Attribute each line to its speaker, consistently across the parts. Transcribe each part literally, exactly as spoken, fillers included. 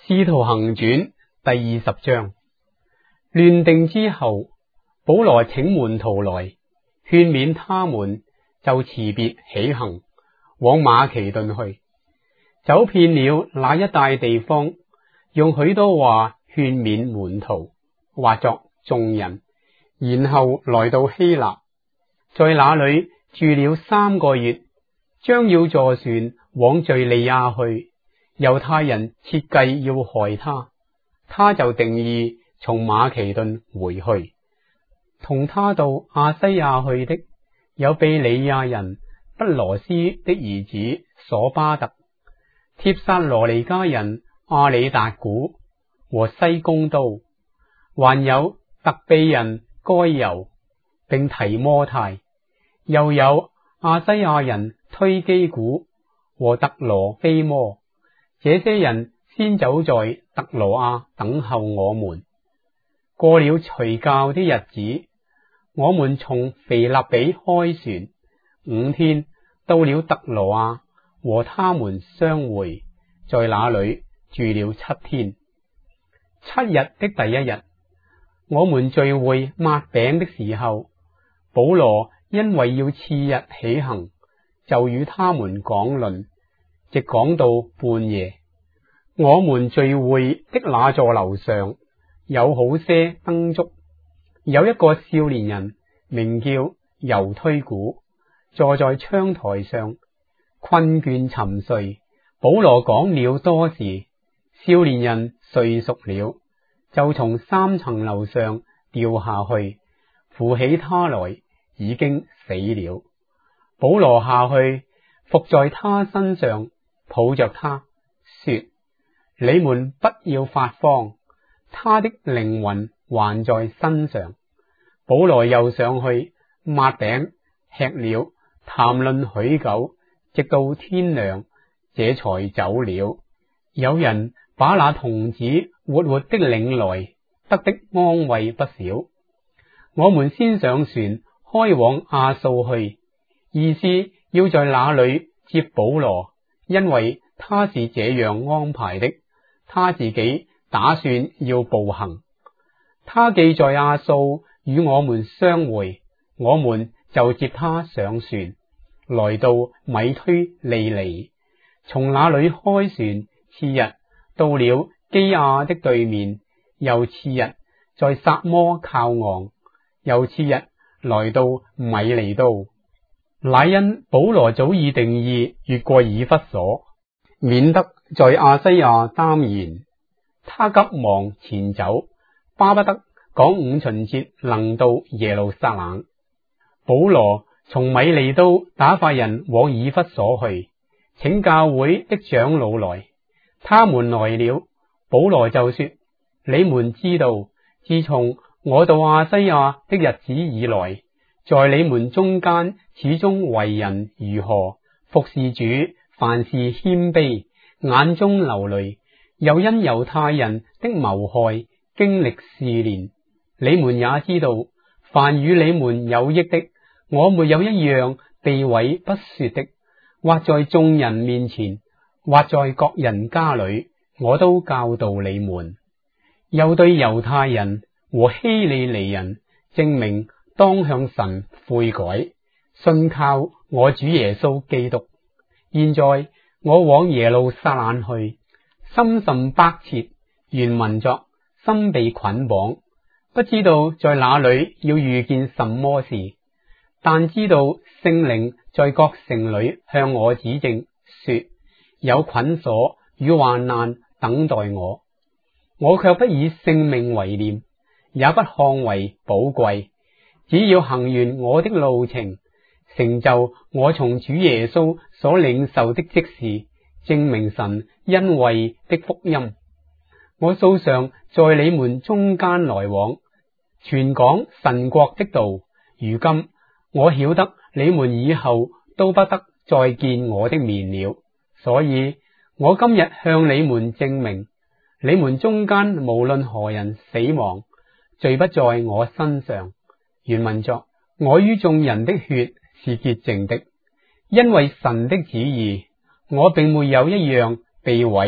Speaker 1: 使徒行傳第二十章。亂定之後，保羅請門徒來，勸勉他們，就辭別起行，往馬其頓去。走遍了那一帶地方，用許多話勸勉門徒，或作眾人，然後來到希臘，在那裏住了三個月，將要坐船往敘利亞去。猶太人設計要害他，他就定意從馬其頓回去。同他到亞西亞去的有庇里亞人畢羅斯的兒子索巴特、帖撒羅尼迦人阿里達古和西公都，還有特庇人該猶並提摩太，又有亞西亞人推基古和特羅菲摩。這些人先走在特羅亞等候我們。過了除酵的日子，我們從腓立比開船，五天到了特羅亞，和他們相會，在那裏住了七天。七日的第一日，我們聚會擘餅的時候，保羅因為要次日起行，就與他們講論，直講到半夜。我們聚會的那座樓上有好些燈燭，有一個少年人名叫猶推古，坐在窗台上困倦沉睡。保羅講了多時，少年人睡熟了，就從三層樓上掉下去，扶起他來，已經死了。保羅下去伏在他身上，抱着他說：你們不要發慌，他的靈魂還在身上。保羅又上去擘餅吃了，談論許久，直到天亮，這才走了。有人把那童子活活的領來，得的安慰不少。我們先上船開往亞素去，意思要在那裏接保羅，因為他是這樣安排的。他自己打算要步行。他既在亞素與我們相會，我們就接他上船，來到米推利尼，從那裏開船，次日到了基亞的對面，又次日在撒摩靠岸，又次日來到米尼都。乃因保羅早已定意越過以弗所，免得在亞西亞耽延，他急忙前走，巴不得趕五旬節能到耶路撒冷。保羅從米利都打發人往以弗所去，請教會的長老來。他們來了，保羅就說：你們知道，自從我到亞西亞的日子以來，在你們中間始終為人如何，服事主，凡事謙卑，眼中流淚，又因猶太人的謀害經歷試煉。你們也知道，凡與你們有益的，我沒有一樣避諱不說的，或在眾人面前，或在各人家裏，我都教導你們。又對猶太人和希利尼人證明當向神悔改，信靠我主耶穌基督。現在我往耶路撒冷去，心甚迫切，原文作心被捆綁，不知道在哪裏要遇見什麼事，但知道聖靈在各城裏向我指證，說有捆鎖與患難等待我。我卻不以性命為念，也不看為寶貴，只要行完我的路程，成就我從主耶穌所領受的職事，證明神恩惠的福音。我素常在你們中間來往，傳講神國的道。如今我曉得你們以後都不得再見我的面了，所以我今日向你們證明，你們中間無論何人死亡，罪不在我身上。原文作我於眾人的血是潔淨的，因為神的旨意，我並沒有一樣避諱不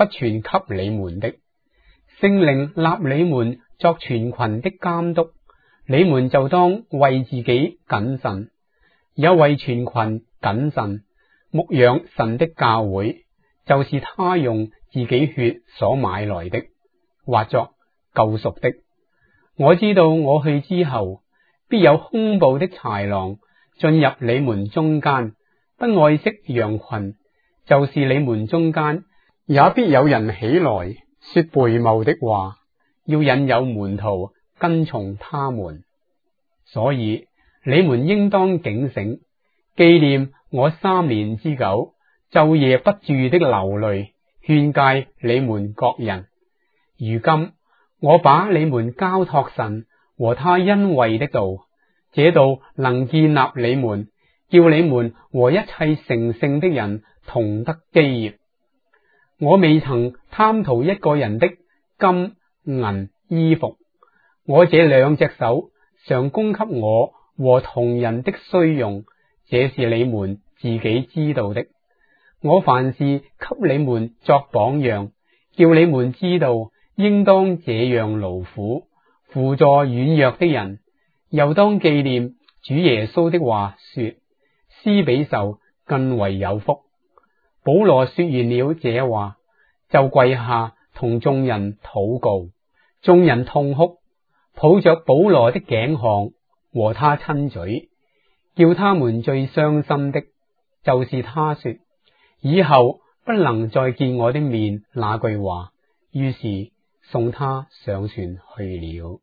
Speaker 1: 不傳給你們的。聖靈立你們作全群的監督，你們就當為自己謹慎，也為全群謹慎，牧養神的教會，就是他用自己血所買來的，或作救贖的。我知道我去之後，必有凶暴的豺狼進入你們中間，不愛惜羊群，就是你們中間也必有人起來說悖謬的話，要引誘門徒跟從他們。所以你們應當警醒，紀念我三年之久，晝夜不住的流淚，勸誡你們各人。如今我把你們交託神和他恩惠的道，這道能建立你們，叫你們和一切成聖的人同得基業。我未曾貪圖一個人的金銀衣服，我這兩隻手常供給我和同人的需用，這是你們自己知道的。我凡事給你們作榜樣，叫你們知道應當這樣勞苦，扶助軟弱的人，又當紀念主耶穌的話說，施比受更為有福。保羅說完了這話，就跪下同眾人禱告，眾人痛哭，抱着保羅的頸項和他親嘴。叫他們最傷心的就是他說以後不能再見我的面那句話，於是送他上船去了。